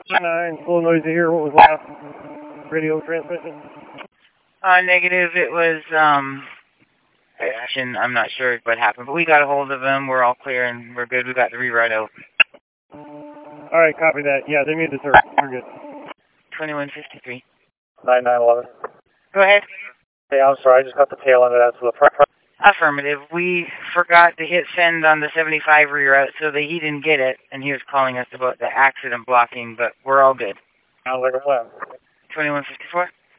A little noisy here. What was last radio transmission? Negative. It was, I'm not sure what happened, but we got a hold of them. We're all clear and we're good. We got the rewrite out. All right, copy that. Yeah, they made the search. We're good. 2153. 9911. Go ahead. Hey, I'm sorry. I just got the tail end of that. So the Affirmative. We forgot to hit send on the 75 reroute, so that he didn't get it, and he was calling us about the accident blocking, but we're all good. Sounds like a plan. 2154.